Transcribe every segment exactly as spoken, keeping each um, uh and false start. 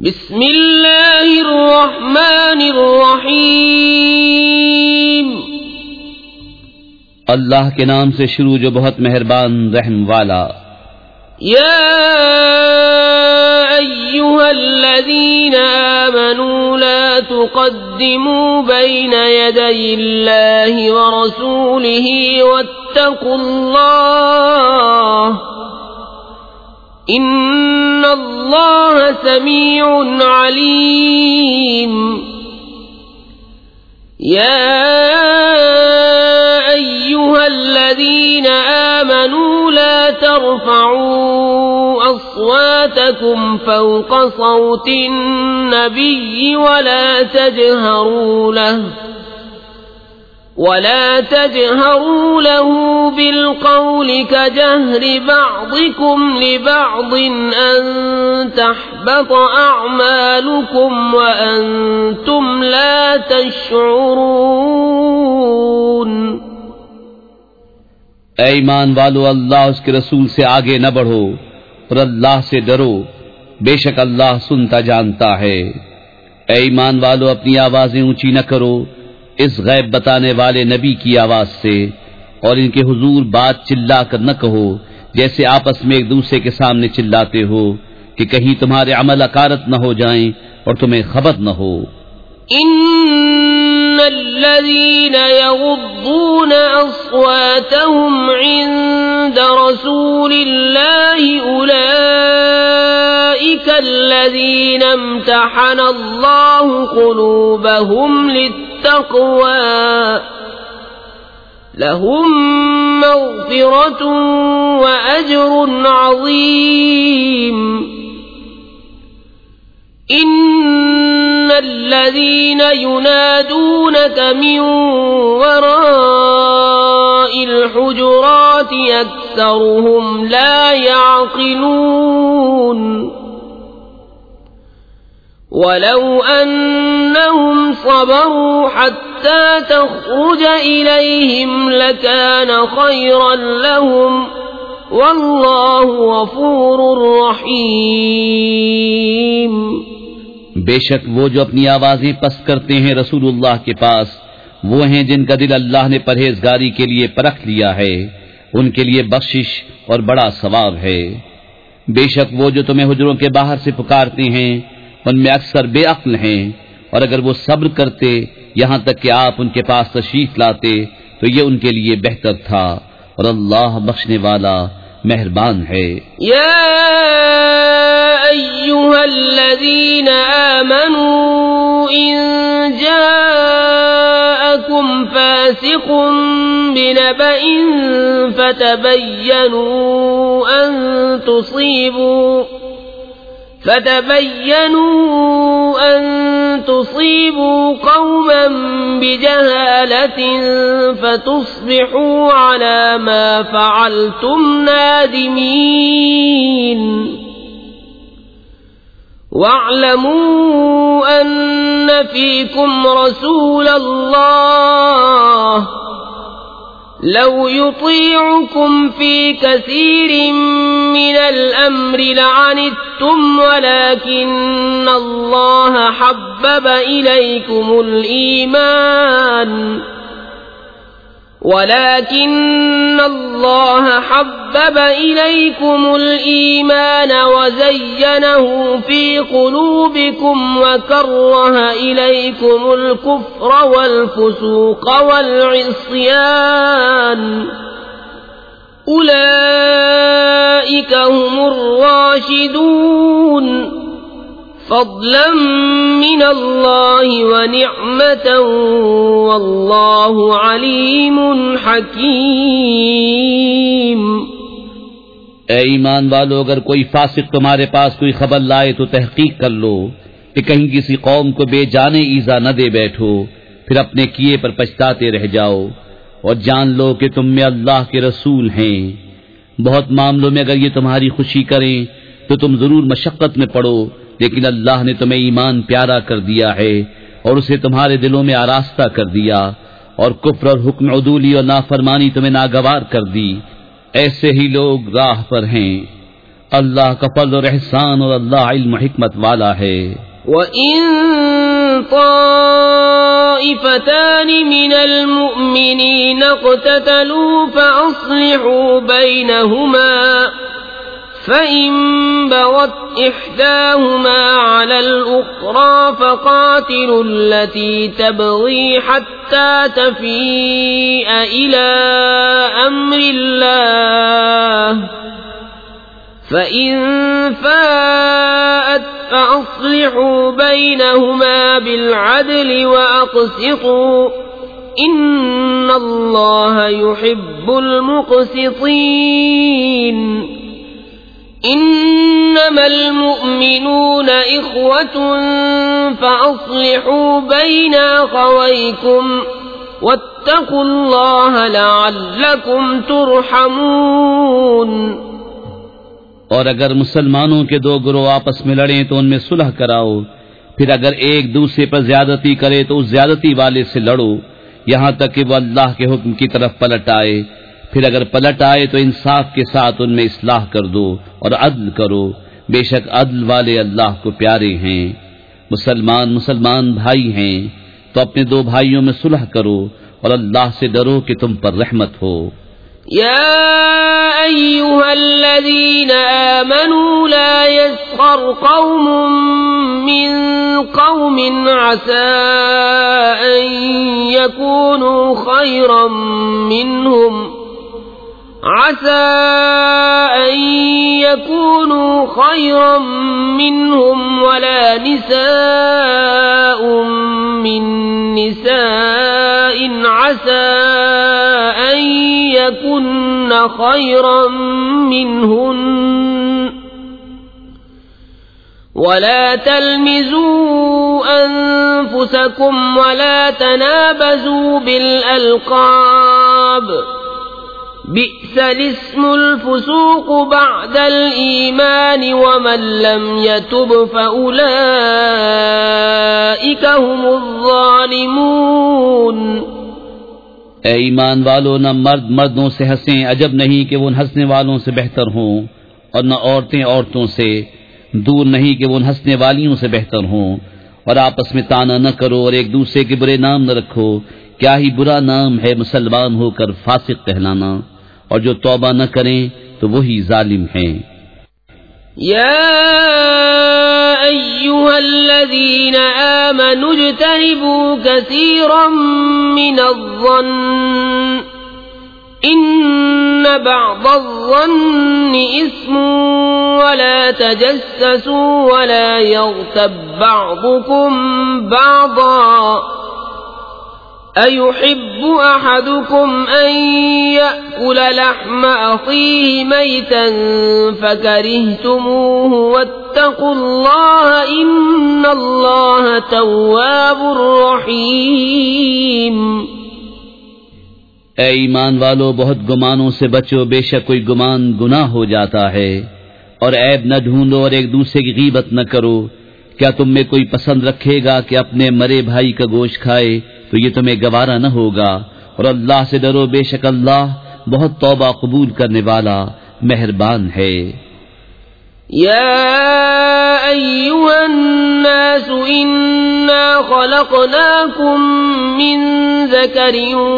بسم اللہ الرحمن الرحیم، اللہ کے نام سے شروع جو بہت مہربان رحم والا۔ یا ایھا الذین آمنوا لا تقدموا بین یدی اللہ ورسولہ واتقوا اللہ ان اللہ سمیع علیم۔ یا ایھا الذین آمنوا لا ترفعوا اصواتکم فوق صوت النبی ولا تجہروا له ولا تجهروا له بالقول كجهر بعضكم لبعض أن تحبط أعمالكم وأنتم لا تشعرون۔ اے ایمان والو، اللہ اس کے رسول سے آگے نہ بڑھو اور اللہ سے ڈرو، بے شک اللہ سنتا جانتا ہے۔ اے ایمان والو، اپنی آوازیں اونچی نہ کرو اس غیب بتانے والے نبی کی آواز سے، اور ان کے حضور بات چلا کر نہ کہو جیسے آپس میں ایک دوسرے کے سامنے چلاتے ہو کہ کہیں تمہارے عمل اکارت نہ ہو جائیں اور تمہیں خبر نہ ہو۔ ان الذين يغضون اصواتهم عند رسول الله اولئك الذين امتحن الله قلوبهم للتقوى لهم مغفرة واجر عظيم۔ ان الذين ينادونك من وراء الحجرات اكثرهم لا يعقلون ولو انهم صبروا حتى تخرج اليهم لكان خيرا لهم واللہ غفور رحیم۔ بے شک وہ جو اپنی آوازیں پست کرتے ہیں رسول اللہ کے پاس، وہ ہیں جن کا دل اللہ نے پرہیزگاری کے لیے پرکھ لیا ہے، ان کے لیے بخشش اور بڑا ثواب ہے۔ بے شک وہ جو تمہیں حجروں کے باہر سے پکارتے ہیں ان میں اکثر بے عقل ہیں، اور اگر وہ صبر کرتے یہاں تک کہ آپ ان کے پاس تشریف لاتے تو یہ ان کے لیے بہتر تھا، اور اللہ بخشنے والا مہربان ہے۔ یا ایھا الذین آمنوا ان جاءکم فاسق بنبأ فتبینوا ان تصیبوا فتبينوا أن تصيبوا قوما بجهالة فتصبحوا على ما فعلتم نادمين۔ واعلموا أن فيكم رسول الله لو يطيعكم في كثير من الأمر لعنتم ولكن الله حبب إليكم الإيمان ولكن الله حبب إليكم الإيمان وزينه في قلوبكم وكره إليكم الكفر والفسوق والعصيان أولئك هم الراشدون فضلا من اللہ ونعمة واللہ علیم حکیم۔ اے ایمان والو، اگر کوئی فاسق تمہارے پاس کوئی خبر لائے تو تحقیق کر لو کہ کہیں کسی قوم کو بے جانے ایذا نہ دے بیٹھو، پھر اپنے کیے پر پچھتاتے رہ جاؤ، اور جان لو کہ تم میں اللہ کے رسول ہیں۔ بہت معاملوں میں اگر یہ تمہاری خوشی کریں تو تم ضرور مشقت میں پڑو، لیکن اللہ نے تمہیں ایمان پیارا کر دیا ہے اور اسے تمہارے دلوں میں آراستہ کر دیا، اور کفر اور حکم عدولی اور نافرمانی تمہیں ناگوار کر دی، ایسے ہی لوگ راہ پر ہیں۔ اللہ کا فضل اور احسان اور اللہ علم و حکمت والا ہے۔ وَإِن طَائِفَتَانِ مِنَ الْمُؤْمِنِينَ اقْتَتَلُوا فَأَصْلِحُوا بَيْنَهُمَا فَإِن بَغَتْ إِحْدَاهُمَا عَلَى الْأُخْرَى فَقَاتِلُوا الَّتِي تَبْغِي حَتَّى تَفِيءَ إِلَى أَمْرِ اللَّهِ فَإِن فَاءَتْ فَأَصْلِحُوا بَيْنَهُمَا بِالْعَدْلِ وَأَقْسِطُوا إِنَّ اللَّهَ يُحِبُّ الْمُقْسِطِينَ إِنَّمَا الْمُؤْمِنُونَ إِخْوَةٌ فَأَصْلِحُوا بَيْنَ أَخَوَيْكُمْ وَاتَّقُوا اللَّهَ لَعَلَّكُمْ تُرْحَمُونَ۔ اور اگر مسلمانوں کے دو گروہ آپس میں لڑیں تو ان میں صلح کراؤ، پھر اگر ایک دوسرے پر زیادتی کرے تو اس زیادتی والے سے لڑو یہاں تک کہ وہ اللہ کے حکم کی طرف پلٹ آئے، پھر اگر پلٹ آئے تو انصاف کے ساتھ ان میں اصلاح کر دو اور عدل کرو، بے شک عدل والے اللہ کو پیارے ہیں۔ مسلمان مسلمان بھائی ہیں تو اپنے دو بھائیوں میں صلح کرو اور اللہ سے ڈرو کہ تم پر رحمت ہو۔ يا أيها الذين آمنوا لا يسخر قوم من قوم عسى أن يكونوا خيرا منهم عسى أن يكونوا خيرا منهم ولا نساء من نساء عسى أن يكن خيرا منهن ولا تلمزوا أنفسكم ولا تنابزوا بالألقاب بئس الاسم الفسوق بعد الإيمان ومن لم يتب فأولئك هم الظالمون۔ اے ایمان والو، نہ مرد مردوں سے ہنسیں، عجب نہیں کہ وہ ان ہنسنے والوں سے بہتر ہوں، اور نہ عورتیں عورتوں سے، دور نہیں کہ وہ ان ہنسنے والیوں سے بہتر ہوں، اور آپس میں تانا نہ کرو اور ایک دوسرے کے برے نام نہ رکھو، کیا ہی برا نام ہے مسلمان ہو کر فاسق کہلانا، اور جو توبہ نہ کریں تو وہی ظالم ہیں۔ يا أيها الذين آمنوا اجتنبوا كثيرا من الظن إن بعض الظن إثم ولا تجسسوا ولا يغتب بعضكم بعضا أيحب أحدكم أن يأكل لحم أخيه ميتا فكرهتموه واتقوا الله إن الله تواب رحيم۔ اے ایمان والو، بہت گمانوں سے بچو، بے شک کوئی گمان گناہ ہو جاتا ہے، اور عیب نہ ڈھونڈو اور ایک دوسرے کی غیبت نہ کرو۔ کیا تم میں کوئی پسند رکھے گا کہ اپنے مرے بھائی کا گوشت کھائے؟ تو یہ تمہیں گوارا نہ ہوگا، اور اللہ سے ڈرو، بے شک اللہ بہت توبہ قبول کرنے والا مہربان ہے۔ يا أيها الناس إنا خلقناكم من ذكر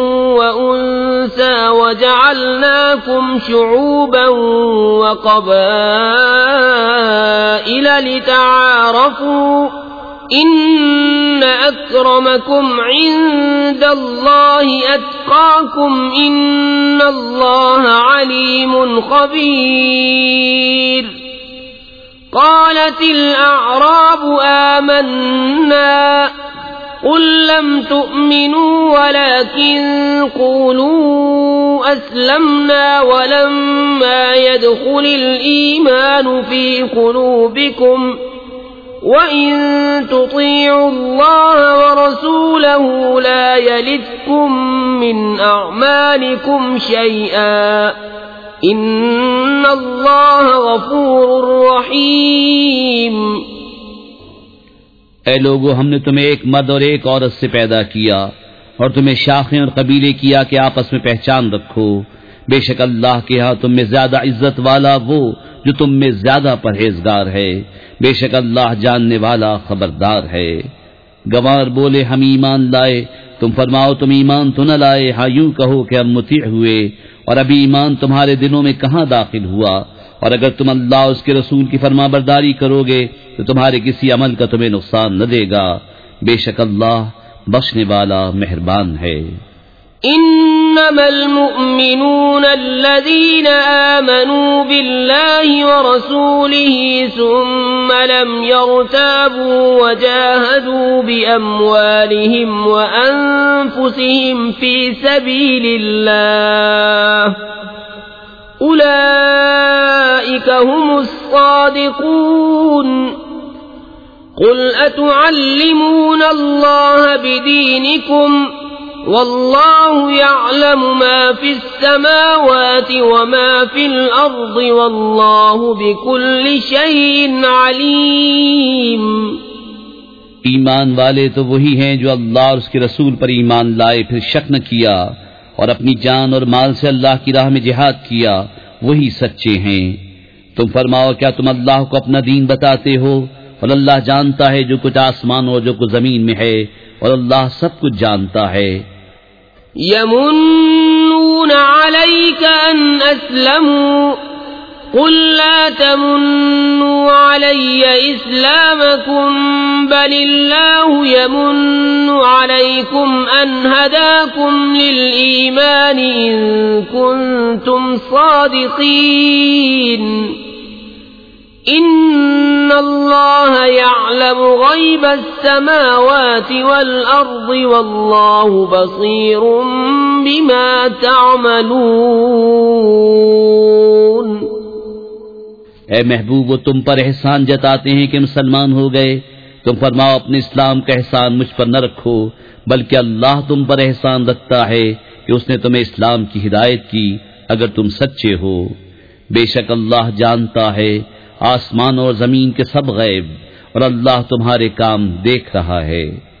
وأنثى وجعلناكم شعوبا وقبائل لتعارفوا إن أكرمكم عند الله أتقاكم إن الله عليم خبير۔ قالت الأعراب آمنا قل لم تؤمنوا ولكن قولوا أسلمنا ولما يدخل الإيمان في قلوبكم وَإِن تُطِيعُوا اللَّهَ وَرَسُولَهُ لَا يَلِتْكُم مِّنْ أَعْمَالِكُمْ شَيْئًا إِنَّ اللَّهَ غَفُورٌ رَّحِيمٌ۔ اے لوگو، ہم نے تمہیں ایک مرد اور ایک عورت سے پیدا کیا اور تمہیں شاخیں اور قبیلے کیا کہ آپس میں پہچان رکھو، بے شک اللہ کے ہاں تم میں زیادہ عزت والا وہ جو تم میں زیادہ پرہیزگار ہے، بے شک اللہ جاننے والا خبردار ہے۔ گوار بولے ہم ایمان لائے، تم فرماؤ تم ایمان تو نہ لائے، ہاں یوں کہو کہ ہم مطیع ہوئے، اور ابھی ایمان تمہارے دلوں میں کہاں داخل ہوا؟ اور اگر تم اللہ اس کے رسول کی فرما برداری کرو گے تو تمہارے کسی عمل کا تمہیں نقصان نہ دے گا، بے شک اللہ بخشنے والا مہربان ہے۔ انما المؤمنون الذين آمنوا بالله ورسوله ثم لم يرتابوا وجاهدوا بأموالهم وأنفسهم في سبيل الله أولئك هم الصادقون قل أتعلمون الله بدينكم والله يعلم ما في السماوات وما في الأرض والله بكل شيء عليم۔ ایمان والے تو وہی ہیں جو اللہ اور اس کے رسول پر ایمان لائے پھر شک نہ کیا اور اپنی جان اور مال سے اللہ کی راہ میں جہاد کیا، وہی سچے ہیں۔ تم فرماؤ کیا تم اللہ کو اپنا دین بتاتے ہو؟ اور اللہ جانتا ہے جو کچھ آسمان اور جو کچھ زمین میں ہے، اور اللہ سب کچھ جانتا ہے۔ يمنون عليك أن أسلموا قل لا تمنوا علي إسلامكم بل الله يمن عليكم أن هداكم للإيمان إن كنتم صادقين ان اللہ یعلم غیب السماوات والارض واللہ بصیر بما تعملون۔ اے محبوب وہ تم پر احسان جتاتے ہیں کہ مسلمان ہو گئے، تم فرماؤ اپنے اسلام کا احسان مجھ پر نہ رکھو، بلکہ اللہ تم پر احسان رکھتا ہے کہ اس نے تمہیں اسلام کی ہدایت کی اگر تم سچے ہو۔ بے شک اللہ جانتا ہے آسمان اور زمین کے سب غیب، اور اللہ تمہارے کام دیکھ رہا ہے۔